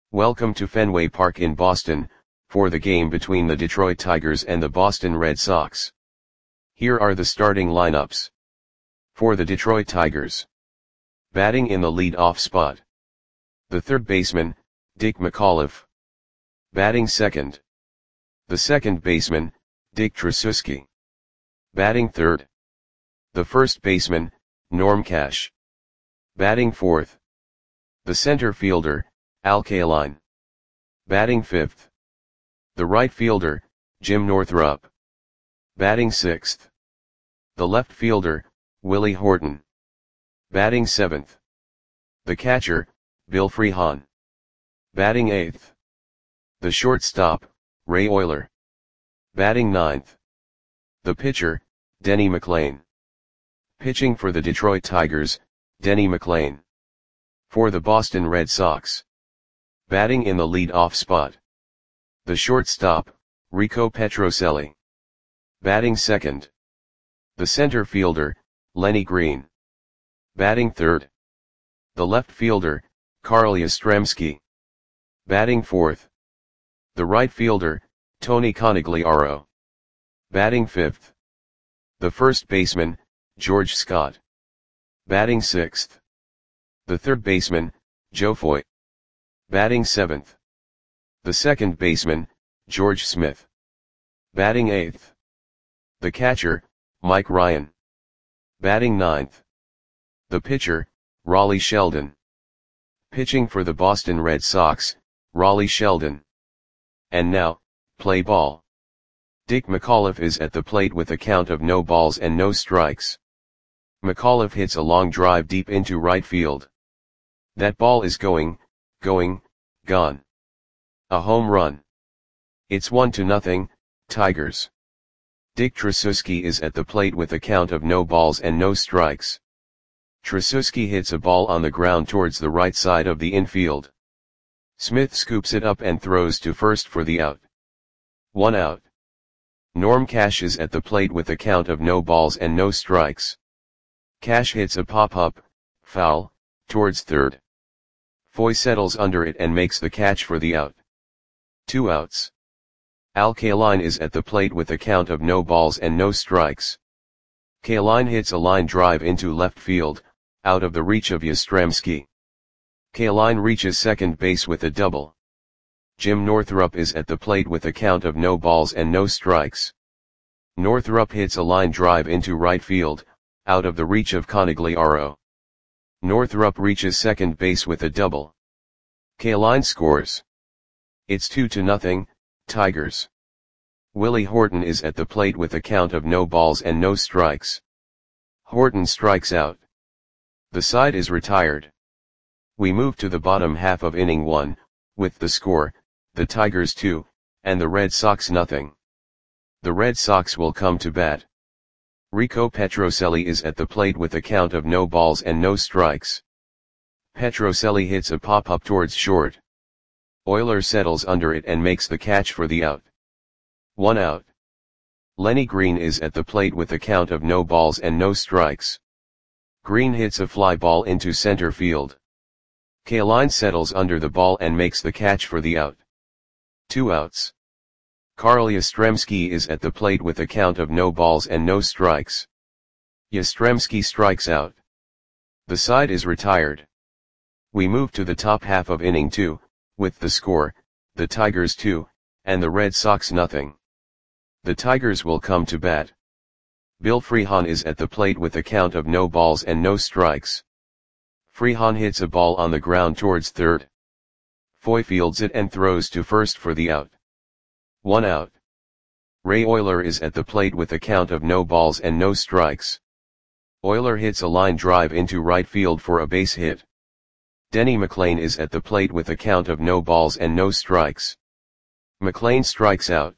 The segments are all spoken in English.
Welcome to Fenway Park in Boston, for the game between the Detroit Tigers and the Boston Red Sox. Here are the starting lineups. For the Detroit Tigers. Batting in the lead-off spot. The third baseman, Dick McAuliffe. Batting second. The second baseman, Dick Tracewski. Batting third. The first baseman, Norm Cash. Batting fourth. The center fielder, Al Kaline. Batting fifth. The right fielder, Jim Northrup. Batting sixth. The left fielder, Willie Horton. Batting seventh. The catcher, Bill Freehan. Batting eighth. The shortstop, Ray Oyler. Batting ninth. The pitcher, Denny McLain. Pitching for the Detroit Tigers, Denny McLain. For the Boston Red Sox. Batting in the lead-off spot. The shortstop, Rico Petrocelli. Batting second. The center fielder, Lenny Green. Batting third. The left fielder, Carl Yastrzemski. Batting fourth. The right fielder, Tony Conigliaro. Batting fifth. The first baseman, George Scott. Batting sixth. The third baseman, Joe Foy. Batting seventh. The second baseman, George Smith. Batting eighth. The catcher, Mike Ryan. Batting ninth. The pitcher, Raleigh Sheldon. Pitching for the Boston Red Sox, Raleigh Sheldon. And now, play ball. Dick McAuliffe is at the plate with a count of no balls and no strikes. McAuliffe hits a long drive deep into right field. That ball is gone. A home run. It's 1-0, Tigers. Dick Tracewski is at the plate with a count of no balls and no strikes. Tracewski hits a ball on the ground towards the right side of the infield. Smith scoops it up and throws to first for the out. 1 out. Norm Cash is at the plate with a count of no balls and no strikes. Cash hits a pop-up, foul, towards third. Foy settles under it and makes the catch for the out. 2 outs. Al Kaline is at the plate with a count of no balls and no strikes. Kaline hits a line drive into left field, out of the reach of Yastrzemski. Kaline reaches second base with a double. Jim Northrup is at the plate with a count of no balls and no strikes. Northrup hits a line drive into right field, out of the reach of Conigliaro. Northrup reaches second base with a double. Kaline scores. It's 2-0, Tigers. Willie Horton is at the plate with a count of no balls and no strikes. Horton strikes out. The side is retired. We move to the bottom half of inning 1, with the score, the Tigers 2, and the Red Sox nothing. The Red Sox will come to bat. Rico Petrocelli is at the plate with a count of no balls and no strikes. Petrocelli hits a pop-up towards short. Oyler settles under it and makes the catch for the out. 1 out. Lenny Green is at the plate with a count of no balls and no strikes. Green hits a fly ball into center field. Kaline settles under the ball and makes the catch for the out. 2 outs. Carl Yastrzemski is at the plate with a count of no balls and no strikes. Yastrzemski strikes out. The side is retired. We move to the top half of inning 2, with the score, the Tigers 2, and the Red Sox nothing. The Tigers will come to bat. Bill Freehan is at the plate with a count of no balls and no strikes. Freehan hits a ball on the ground towards third. Foy fields it and throws to first for the out. 1 out. Ray Oyler is at the plate with a count of no balls and no strikes. Oyler hits a line drive into right field for a base hit. Denny McLain is at the plate with a count of no balls and no strikes. McLain strikes out.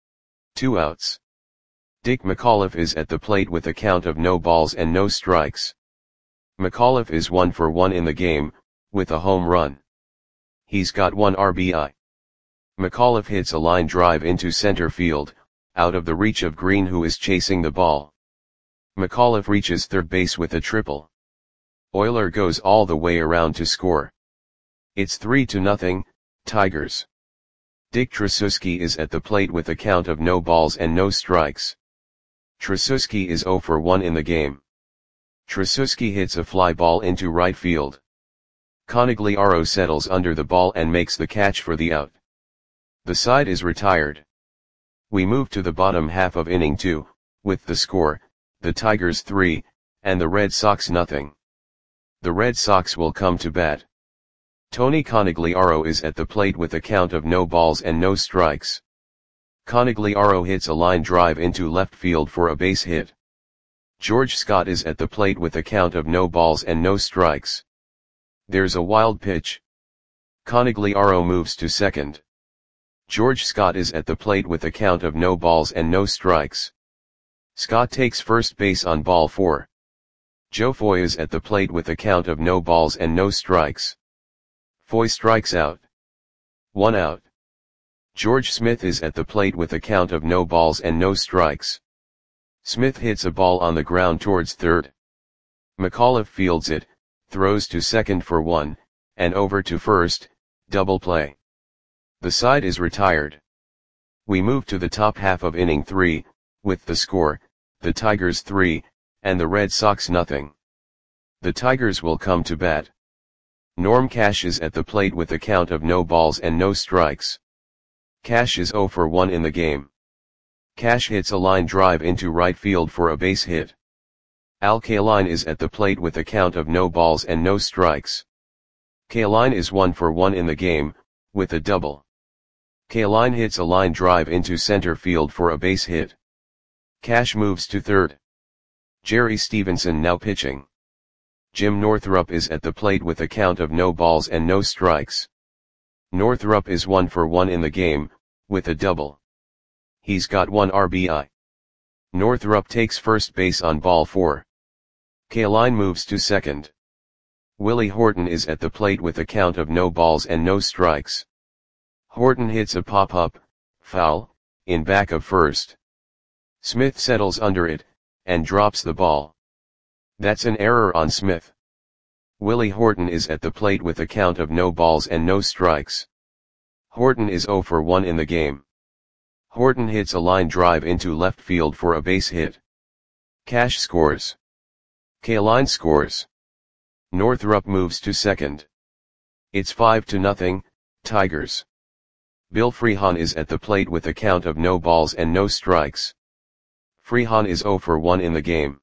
2 outs. Dick McAuliffe is at the plate with a count of no balls and no strikes. McAuliffe is 1 for 1 in the game, with a home run. He's got 1 RBI. McAuliffe hits a line drive into center field, out of the reach of Green who is chasing the ball. McAuliffe reaches third base with a triple. Oyler goes all the way around to score. It's 3-0, Tigers. Dick Tracewski is at the plate with a count of no balls and no strikes. Tracewski is 0 for 1 in the game. Tracewski hits a fly ball into right field. Conigliaro settles under the ball and makes the catch for the out. The side is retired. We move to the bottom half of inning 2, with the score, the Tigers 3, and the Red Sox nothing. The Red Sox will come to bat. Tony Conigliaro is at the plate with a count of no balls and no strikes. Conigliaro hits a line drive into left field for a base hit. George Scott is at the plate with a count of no balls and no strikes. There's a wild pitch. Conigliaro moves to second. George Scott is at the plate with a count of no balls and no strikes. Scott takes first base on ball 4. Joe Foy is at the plate with a count of no balls and no strikes. Foy strikes out. 1 out. George Smith is at the plate with a count of no balls and no strikes. Smith hits a ball on the ground towards third. McAuliffe fields it, throws to second for 1, and over to first, double play. The side is retired. We move to the top half of inning 3, with the score, the Tigers 3, and the Red Sox nothing. The Tigers will come to bat. Norm Cash is at the plate with a count of no balls and no strikes. Cash is 0 for 1 in the game. Cash hits a line drive into right field for a base hit. Al Kaline is at the plate with a count of no balls and no strikes. Kaline is 1 for 1 in the game, with a double. Kaline hits a line drive into center field for a base hit. Cash moves to third. Jerry Stevenson now pitching. Jim Northrup is at the plate with a count of no balls and no strikes. Northrup is 1 for 1 in the game, with a double. He's got 1 RBI. Northrup takes first base on ball 4. Kaline moves to second. Willie Horton is at the plate with a count of no balls and no strikes. Horton hits a pop-up, foul, in back of first. Smith settles under it, and drops the ball. That's an error on Smith. Willie Horton is at the plate with a count of no balls and no strikes. Horton is 0 for 1 in the game. Horton hits a line drive into left field for a base hit. Cash scores. Kaline scores. Northrup moves to second. It's 5-0, Tigers. Bill Freehan is at the plate with a count of no balls and no strikes. Freehan is 0 for 1 in the game.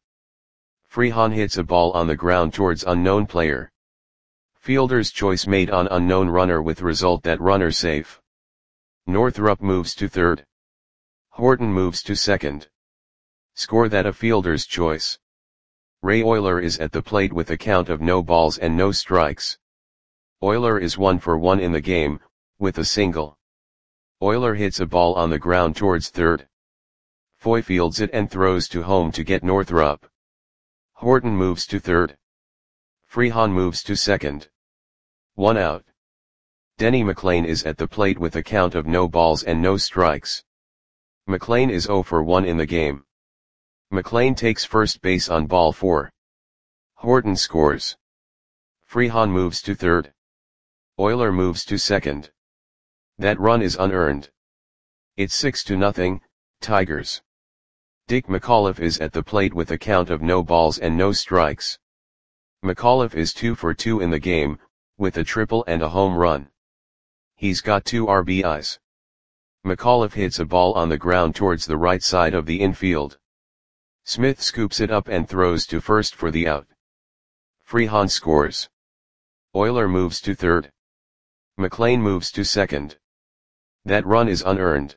Freehan hits a ball on the ground towards unknown player. Fielder's choice made on unknown runner with result that runner safe. Northrup moves to third. Horton moves to second. Score that a fielder's choice. Ray Oyler is at the plate with a count of no balls and no strikes. Oyler is 1 for 1 in the game, with a single. Oyler hits a ball on the ground towards third. Foy fields it and throws to home to get Northrup. Horton moves to third. Freehan moves to second. 1 out. Denny McLain is at the plate with a count of no balls and no strikes. McLain is 0 for 1 in the game. McLain takes first base on ball 4. Horton scores. Freehan moves to third. Oyler moves to second. That run is unearned. It's 6-0, Tigers. Dick McAuliffe is at the plate with a count of no balls and no strikes. McAuliffe is 2 for 2 in the game, with a triple and a home run. He's got 2 RBIs. McAuliffe hits a ball on the ground towards the right side of the infield. Smith scoops it up and throws to first for the out. Freehan scores. Oyler moves to third. McLain moves to second. That run is unearned.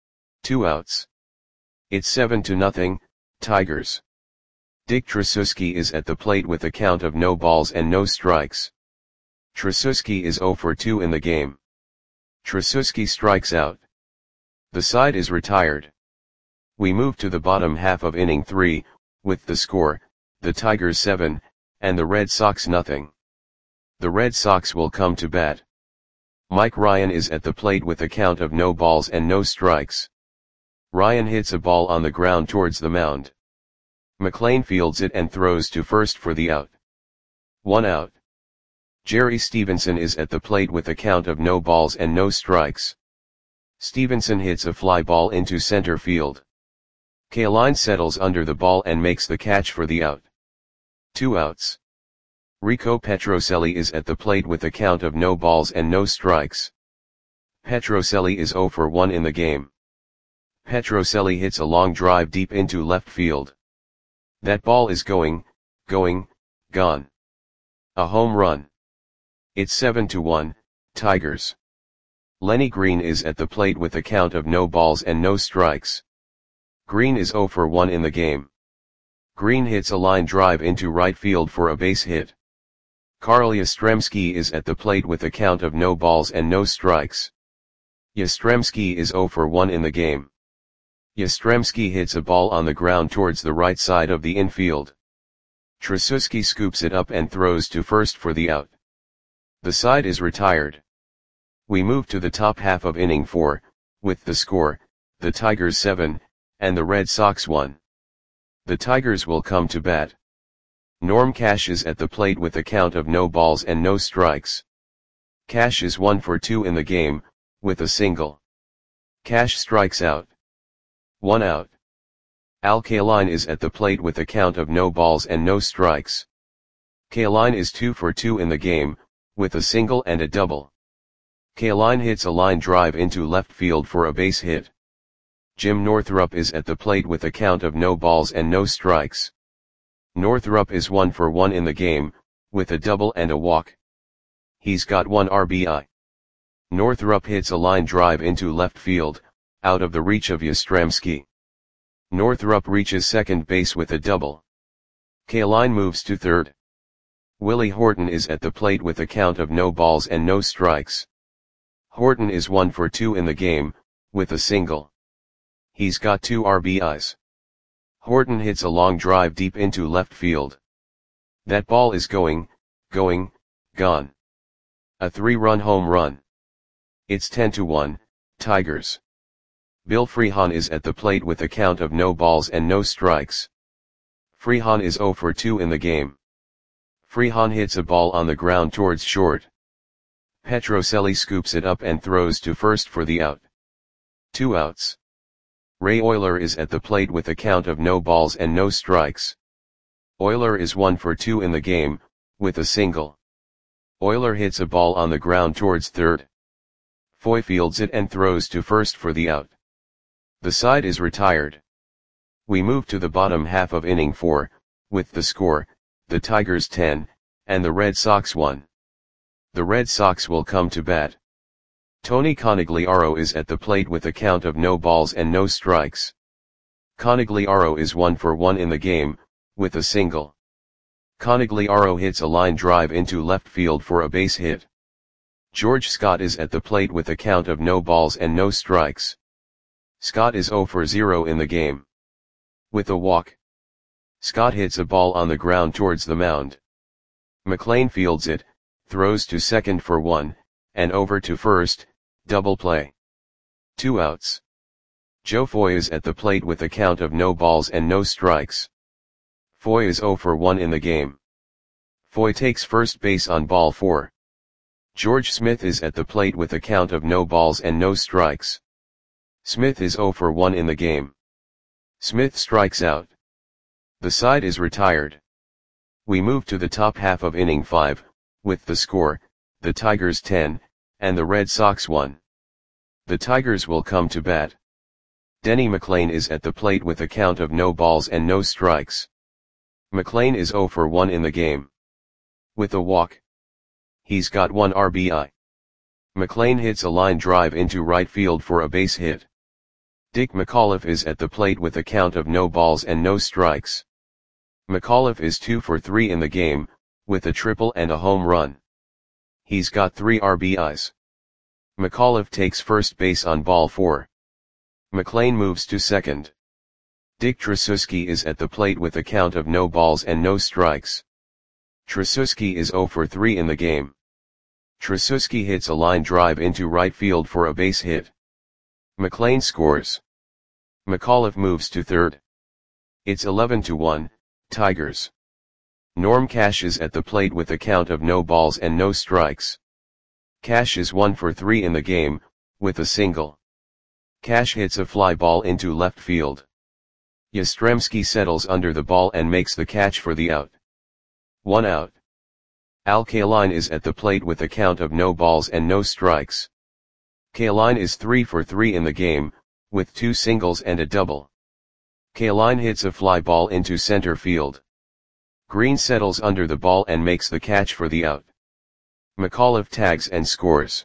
2 outs. It's 7-0, Tigers. Dick Tracewski is at the plate with a count of no balls and no strikes. Tracewski is 0 for 2 in the game. Tracewski strikes out. The side is retired. We move to the bottom half of inning 3, with the score, the Tigers 7, and the Red Sox nothing. The Red Sox will come to bat. Mike Ryan is at the plate with a count of no balls and no strikes. Ryan hits a ball on the ground towards the mound. McLain fields it and throws to first for the out. 1 out. Jerry Stevenson is at the plate with a count of no balls and no strikes. Stevenson hits a fly ball into center field. Kaline settles under the ball and makes the catch for the out. 2 outs. Rico Petrocelli is at the plate with a count of no balls and no strikes. Petrocelli is 0 for 1 in the game. Petrocelli hits a long drive deep into left field. That ball is gone. A home run. It's 7-1, Tigers. Lenny Green is at the plate with a count of no balls and no strikes. Green is 0 for 1 in the game. Green hits a line drive into right field for a base hit. Carl Yastrzemski is at the plate with a count of no balls and no strikes. Yastrzemski is 0 for 1 in the game. Yastrzemski hits a ball on the ground towards the right side of the infield. Tracewski scoops it up and throws to first for the out. The side is retired. We move to the top half of inning 4, with the score, the Tigers 7, and the Red Sox 1. The Tigers will come to bat. Norm Cash is at the plate with a count of no balls and no strikes. Cash is 1 for 2 in the game, with a single. Cash strikes out. 1 out. Al Kaline is at the plate with a count of no balls and no strikes. Kaline is 2 for 2 in the game, with a single and a double. Kaline hits a line drive into left field for a base hit. Jim Northrup is at the plate with a count of no balls and no strikes. Northrup is 1 for 1 in the game, with a double and a walk. He's got 1 RBI. Northrup hits a line drive into left field, out of the reach of Yastrzemski. Northrup reaches second base with a double. Kaline moves to third. Willie Horton is at the plate with a count of no balls and no strikes. Horton is 1 for 2 in the game, with a single. He's got 2 RBIs. Horton hits a long drive deep into left field. That ball is gone. A 3-run home run. It's 10-1, Tigers. Bill Freehan is at the plate with a count of no balls and no strikes. Freehan is 0 for 2 in the game. Freehan hits a ball on the ground towards short. Petrocelli scoops it up and throws to first for the out. 2 outs. Ray Oyler is at the plate with a count of no balls and no strikes. Oyler is 1 for 2 in the game, with a single. Oyler hits a ball on the ground towards third. Foy fields it and throws to first for the out. The side is retired. We move to the bottom half of inning 4, with the score, the Tigers 10, and the Red Sox 1. The Red Sox will come to bat. Tony Conigliaro is at the plate with a count of no balls and no strikes. Conigliaro is 1 for 1 in the game, with a single. Conigliaro hits a line drive into left field for a base hit. George Scott is at the plate with a count of no balls and no strikes. Scott is 0 for 0 in the game. With a walk. Scott hits a ball on the ground towards the mound. McLean fields it, throws to second for 1, and over to first, double play. 2 outs. Joe Foy is at the plate with a count of no balls and no strikes. Foy is 0 for 1 in the game. Foy takes first base on ball 4. George Smith is at the plate with a count of no balls and no strikes. Smith is 0 for 1 in the game. Smith strikes out. The side is retired. We move to the top half of inning 5, with the score, the Tigers 10, and the Red Sox 1. The Tigers will come to bat. Denny McLain is at the plate with a count of no balls and no strikes. McLain is 0 for 1 in the game. With a walk. He's got 1 RBI. McLain hits a line drive into right field for a base hit. Dick McAuliffe is at the plate with a count of no balls and no strikes. McAuliffe is 2 for 3 in the game, with a triple and a home run. He's got 3 RBIs. McAuliffe takes first base on ball 4. McLain moves to second. Dick Tracewski is at the plate with a count of no balls and no strikes. Tracewski is 0 for 3 in the game. Tracewski hits a line drive into right field for a base hit. McLain scores. McAuliffe moves to third. It's 11-1, Tigers. Norm Cash is at the plate with a count of no balls and no strikes. Cash is 1 for 3 in the game, with a single. Cash hits a fly ball into left field. Yastrzemski settles under the ball and makes the catch for the out. 1 out. Al Kaline is at the plate with a count of no balls and no strikes. Kaline is 3 for 3 in the game, with 2 singles and a double. Kaline hits a fly ball into center field. Green settles under the ball and makes the catch for the out. McAuliffe tags and scores.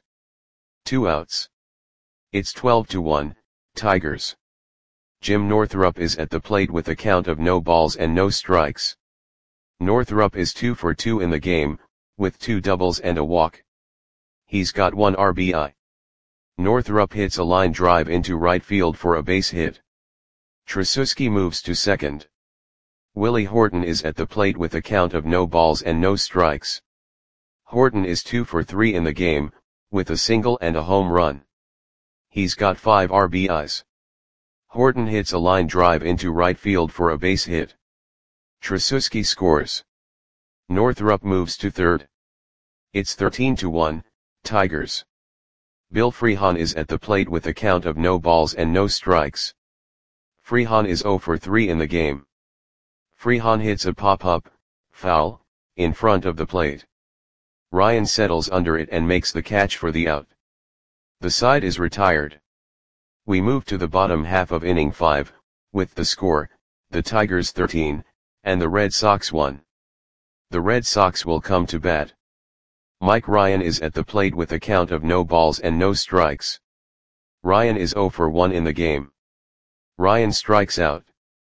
2 outs. It's 12-1, Tigers. Jim Northrup is at the plate with a count of no balls and no strikes. Northrup is 2 for 2 in the game, with 2 doubles and a walk. He's got 1 RBI. Northrup hits a line drive into right field for a base hit. Tracewski moves to second. Willie Horton is at the plate with a count of no balls and no strikes. Horton is 2 for 3 in the game, with a single and a home run. He's got 5 RBIs. Horton hits a line drive into right field for a base hit. Tracewski scores. Northrup moves to third. It's 13-1, Tigers. Bill Freehan is at the plate with a count of no balls and no strikes. Freehan is 0 for 3 in the game. Freehan hits a pop-up, foul, in front of the plate. Ryan settles under it and makes the catch for the out. The side is retired. We move to the bottom half of inning 5, with the score, the Tigers 13, and the Red Sox 1. The Red Sox will come to bat. Mike Ryan is at the plate with a count of no balls and no strikes. Ryan is 0 for 1 in the game. Ryan strikes out.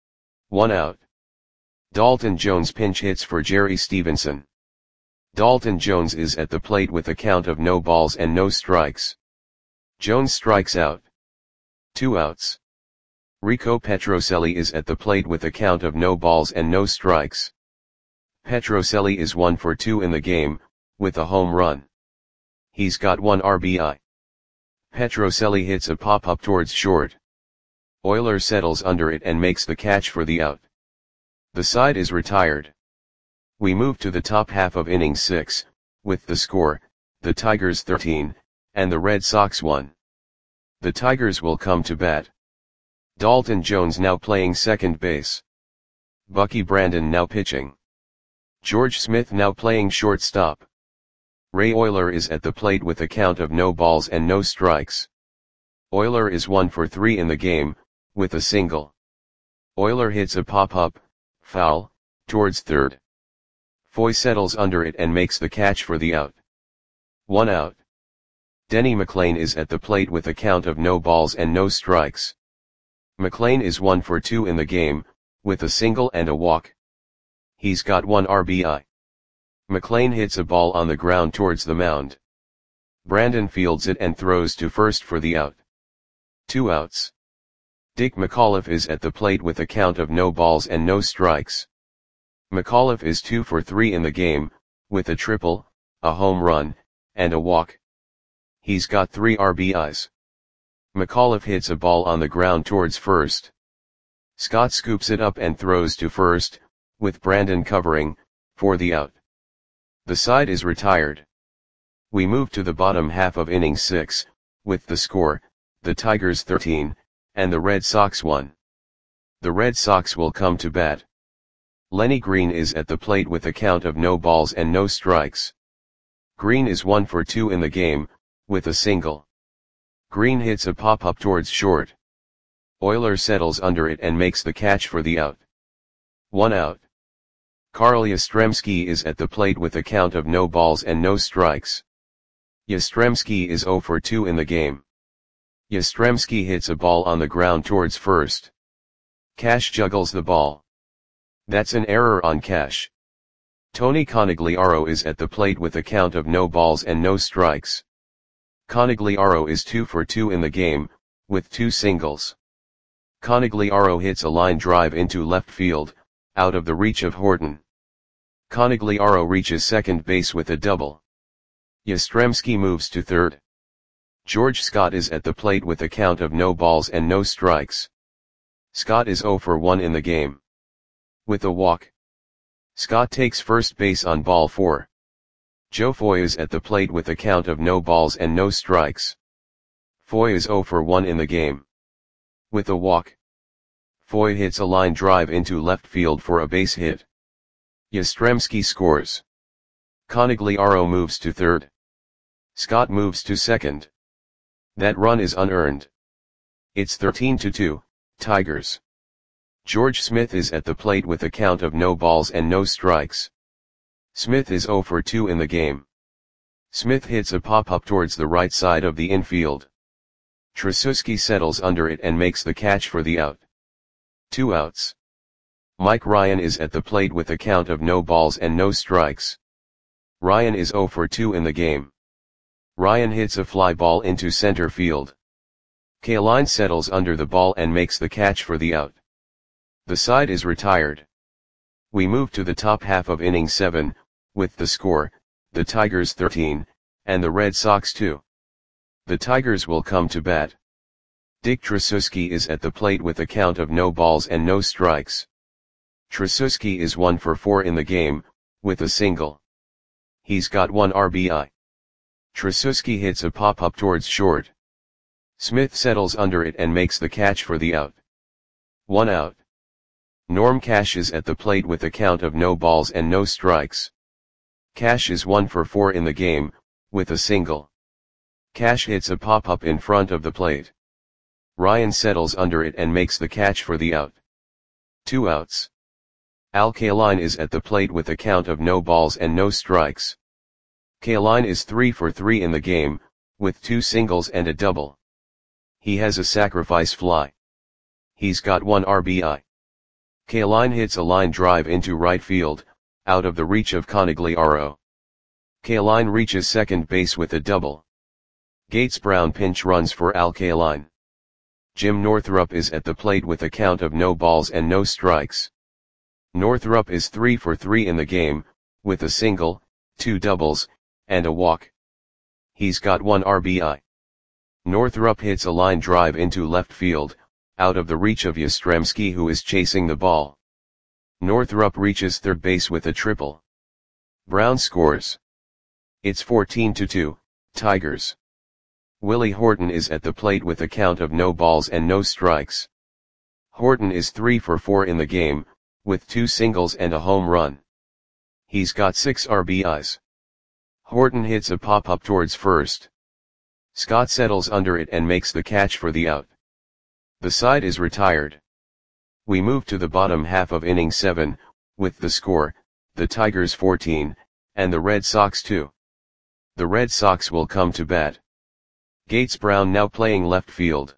1 out. Dalton Jones pinch hits for Jerry Stevenson. Dalton Jones is at the plate with a count of no balls and no strikes. Jones strikes out. 2 outs. Rico Petrocelli is at the plate with a count of no balls and no strikes. Petrocelli is 1 for 2 in the game, with a home run. He's got 1 RBI. Petrocelli hits a pop-up towards short. Euler settles under it and makes the catch for the out. The side is retired. We move to the top half of inning 6, with the score, the Tigers 13, and the Red Sox 1. The Tigers will come to bat. Dalton Jones now playing second base. Bucky Brandon now pitching. George Smith now playing shortstop. Ray Euler is at the plate with a count of no balls and no strikes. Euler is 1 for 3 in the game, with a single. Euler hits a pop-up, foul, towards third. Foy settles under it and makes the catch for the out. 1 out. Denny McLain is at the plate with a count of no balls and no strikes. McLain is 1 for 2 in the game, with a single and a walk. He's got 1 RBI. McLain hits a ball on the ground towards the mound. Brandon fields it and throws to first for the out. 2 outs. Dick McAuliffe is at the plate with a count of no balls and no strikes. McAuliffe is 2 for 3 in the game, with a triple, a home run, and a walk. He's got 3 RBIs. McAuliffe hits a ball on the ground towards first. Scott scoops it up and throws to first, with Brandon covering, for the out. The side is retired. We move to the bottom half of inning 6, with the score, the Tigers 13, and the Red Sox 1. The Red Sox will come to bat. Lenny Green is at the plate with a count of no balls and no strikes. Green is 1 for 2 in the game, with a single. Green hits a pop-up towards short. Euler settles under it and makes the catch for the out. 1 out. Carl Yastrzemski is at the plate with a count of no balls and no strikes. Yastrzemski is 0 for 2 in the game. Yastrzemski hits a ball on the ground towards first. Cash juggles the ball. That's an error on Cash. Tony Conigliaro is at the plate with a count of no balls and no strikes. Conigliaro is 2 for 2 in the game, with 2 singles. Conigliaro hits a line drive into left field, out of the reach of Horton. Conigliaro reaches second base with a double. Yastrzemski moves to third. George Scott is at the plate with a count of no balls and no strikes. Scott is 0 for 1 in the game. With a walk. Scott takes first base on ball 4. Joe Foy is at the plate with a count of no balls and no strikes. Foy is 0 for 1 in the game. With a walk, Foy hits a line drive into left field for a base hit. Yastrzemski scores. Conegliaro moves to third. Scott moves to second. That run is unearned. It's 13-2, Tigers. George Smith is at the plate with a count of no balls and no strikes. Smith is 0 for 2 in the game. Smith hits a pop-up towards the right side of the infield. Tracewski settles under it and makes the catch for the out. 2 outs. Mike Ryan is at the plate with a count of no balls and no strikes. Ryan is 0 for 2 in the game. Ryan hits a fly ball into center field. Kaline settles under the ball and makes the catch for the out. The side is retired. We move to the top half of inning 7, with the score, the Tigers 13, and the Red Sox 2. The Tigers will come to bat. Dick Tracewski is at the plate with a count of no balls and no strikes. Tracewski is 1 for 4 in the game, with a single. He's got 1 RBI. Tracewski hits a pop-up towards short. Smith settles under it and makes the catch for the out. 1 out. Norm Cash is at the plate with a count of no balls and no strikes. Cash is 1 for 4 in the game, with a single. Cash hits a pop-up in front of the plate. Ryan settles under it and makes the catch for the out. 2 outs. Al Kaline is at the plate with a count of no balls and no strikes. Kaline is 3 for 3 in the game, with 2 singles and a double. He has a sacrifice fly. He's got 1 RBI. Kaline hits a line drive into right field, out of the reach of Conegliaro. Kaline reaches second base with a double. Gates Brown pinch runs for Al Kaline. Jim Northrup is at the plate with a count of no balls and no strikes. Northrup is 3 for 3 in the game, with a single, 2 doubles, and a walk. He's got 1 RBI. Northrup hits a line drive into left field, out of the reach of Yastrzemski, who is chasing the ball. Northrup reaches third base with a triple. Brown scores. It's 14-2, Tigers. Willie Horton is at the plate with a count of no balls and no strikes. Horton is 3 for 4 in the game, with 2 singles and a home run. He's got 6 RBIs. Horton hits a pop-up towards first. Scott settles under it and makes the catch for the out. The side is retired. We move to the bottom half of inning 7, with the score, the Tigers 14, and the Red Sox 2. The Red Sox will come to bat. Gates Brown now playing left field.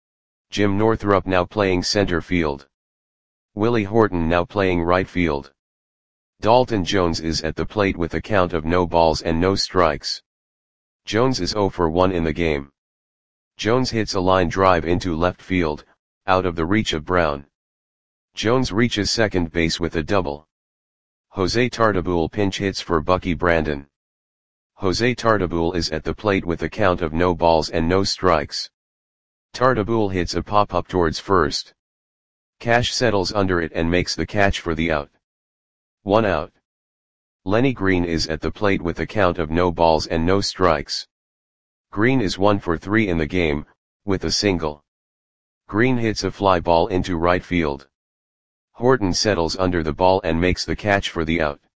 Jim Northrup now playing center field. Willie Horton now playing right field. Dalton Jones is at the plate with a count of no balls and no strikes. Jones is 0 for 1 in the game. Jones hits a line drive into left field, out of the reach of Brown. Jones reaches second base with a double. Jose Tartabull pinch hits for Bucky Brandon. Jose Tartabull is at the plate with a count of no balls and no strikes. Tartabull hits a pop-up towards first. Cash settles under it and makes the catch for the out. 1 out. Lenny Green is at the plate with a count of no balls and no strikes. Green is 1 for 3 in the game, with a single. Green hits a fly ball into right field. Horton settles under the ball and makes the catch for the out.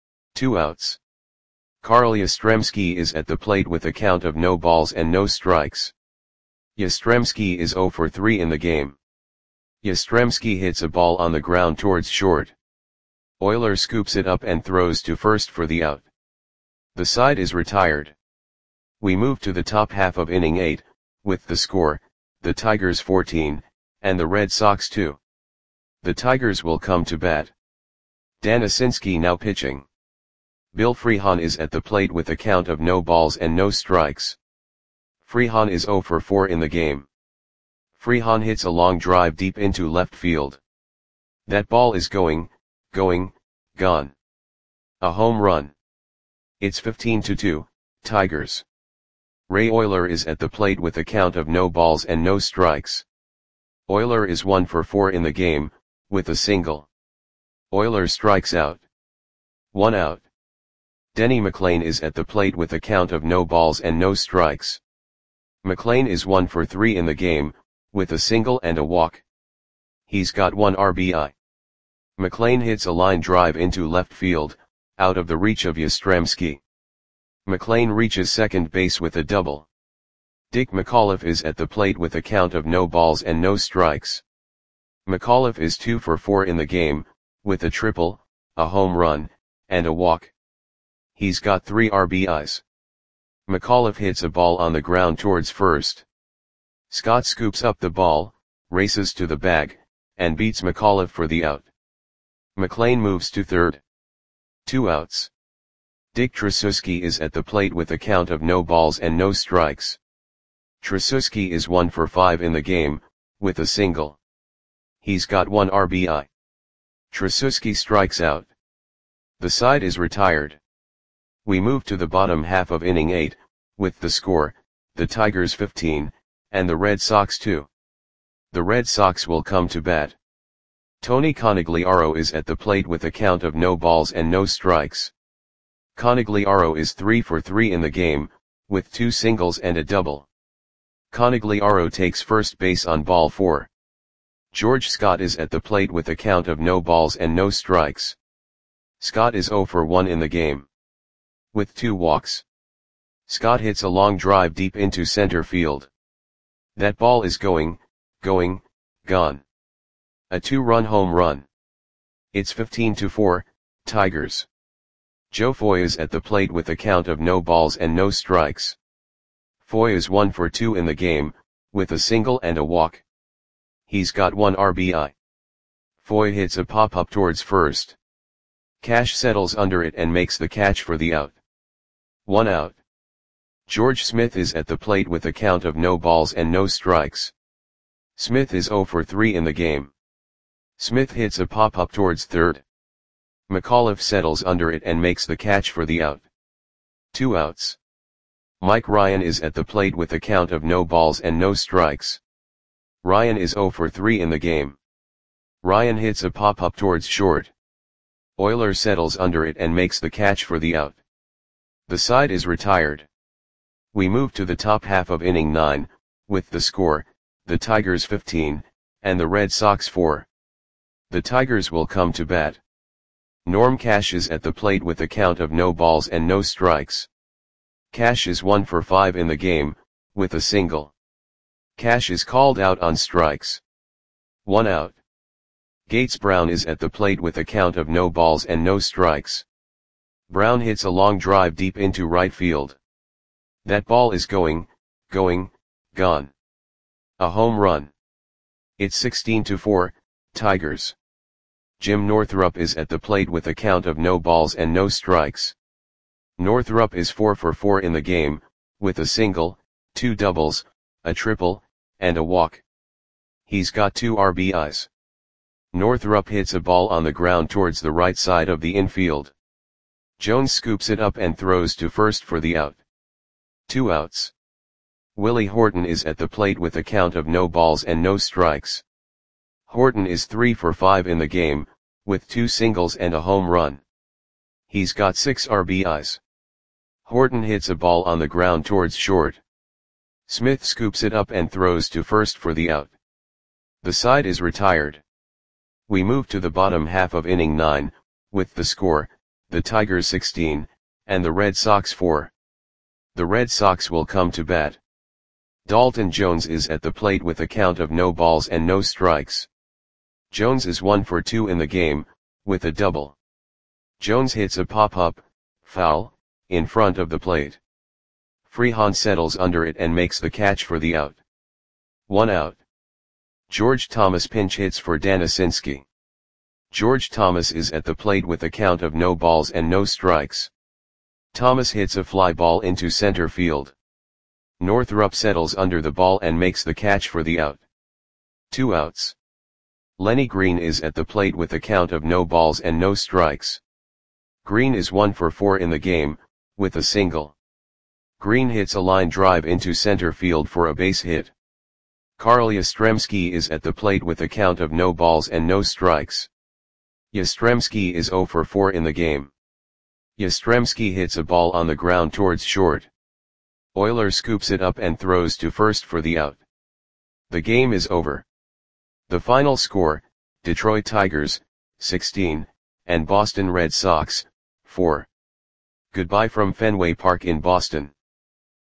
2 outs. Carl Yastrzemski is at the plate with a count of no balls and no strikes. Yastrzemski is 0 for 3 in the game. Yastrzemski hits a ball on the ground towards short. Euler scoops it up and throws to first for the out. The side is retired. We move to the top half of inning 8, with the score, the Tigers 14, and the Red Sox 2. The Tigers will come to bat. Dan Asinski now pitching. Bill Freehan is at the plate with a count of no balls and no strikes. Freehan is 0 for 4 in the game. Freehan hits a long drive deep into left field. That ball is gone. A home run. It's 15-2, Tigers. Ray Euler is at the plate with a count of no balls and no strikes. Euler is 1 for 4 in the game, with a single. Euler strikes out. 1 out. Denny McLain is at the plate with a count of no balls and no strikes. McLain is 1 for 3 in the game, with a single and a walk. He's got 1 RBI. McLain hits a line drive into left field, out of the reach of Yastrzemski. McLain reaches second base with a double. Dick McAuliffe is at the plate with a count of no balls and no strikes. McAuliffe is 2 for 4 in the game, with a triple, a home run, and a walk. He's got 3 RBIs. McAuliffe hits a ball on the ground towards first. Scott scoops up the ball, races to the bag, and beats McAuliffe for the out. McLain moves to third. 2 outs. Dick Tracewski is at the plate with a count of no balls and no strikes. Tracewski is 1 for 5 in the game, with a single. He's got 1 RBI. Tracewski strikes out. The side is retired. We move to the bottom half of inning 8, with the score, the Tigers 15, and the Red Sox 2. The Red Sox will come to bat. Tony Conigliaro is at the plate with a count of no balls and no strikes. Conigliaro is 3 for 3 in the game, with 2 singles and a double. Conigliaro takes first base on ball 4. George Scott is at the plate with a count of no balls and no strikes. Scott is 0 for 1 in the game, with 2 walks. Scott hits a long drive deep into center field. That ball is gone. A 2-run home run. It's 15-4, Tigers. Joe Foy is at the plate with a count of no balls and no strikes. Foy is 1 for 2 in the game, with a single and a walk. He's got 1 RBI. Foy hits a pop-up towards first. Cash settles under it and makes the catch for the out. 1 out. George Smith is at the plate with a count of no balls and no strikes. Smith is 0 for 3 in the game. Smith hits a pop-up towards third. McAuliffe settles under it and makes the catch for the out. 2 outs. Mike Ryan is at the plate with a count of no balls and no strikes. Ryan is 0 for 3 in the game. Ryan hits a pop-up towards short. Oyler settles under it and makes the catch for the out. The side is retired. We move to the top half of inning 9, with the score, the Tigers 15, and the Red Sox 4. The Tigers will come to bat. Norm Cash is at the plate with a count of no balls and no strikes. Cash is 1 for 5 in the game, with a single. Cash is called out on strikes. 1 out. Gates Brown is at the plate with a count of no balls and no strikes. Brown hits a long drive deep into right field. That ball is gone. A home run. It's 16-4, Tigers. Jim Northrup is at the plate with a count of no balls and no strikes. Northrup is 4 for 4 in the game, with a single, 2 doubles, a triple, and a walk. He's got 2 RBIs. Northrup hits a ball on the ground towards the right side of the infield. Jones scoops it up and throws to first for the out. 2 outs. Willie Horton is at the plate with a count of no balls and no strikes. Horton is 3 for 5 in the game, with 2 singles and a home run. He's got 6 RBIs. Horton hits a ball on the ground towards short. Smith scoops it up and throws to first for the out. The side is retired. We move to the bottom half of inning 9, with the score, the Tigers 16, and the Red Sox 4. The Red Sox will come to bat. Dalton Jones is at the plate with a count of no balls and no strikes. Jones is 1 for 2 in the game, with a double. Jones hits a pop-up, foul, in front of the plate. Freehan settles under it and makes the catch for the out. 1 out. George Thomas pinch hits for Danisinski. George Thomas is at the plate with a count of no balls and no strikes. Thomas hits a fly ball into center field. Northrup settles under the ball and makes the catch for the out. 2 outs. Lenny Green is at the plate with a count of no balls and no strikes. Green is 1 for 4 in the game, with a single. Green hits a line drive into center field for a base hit. Carl Yastrzemski is at the plate with a count of no balls and no strikes. Yastrzemski is 0 for 4 in the game. Yastrzemski hits a ball on the ground towards short. Euler scoops it up and throws to first for the out. The game is over. The final score, Detroit Tigers, 16, and Boston Red Sox, 4. Goodbye from Fenway Park in Boston.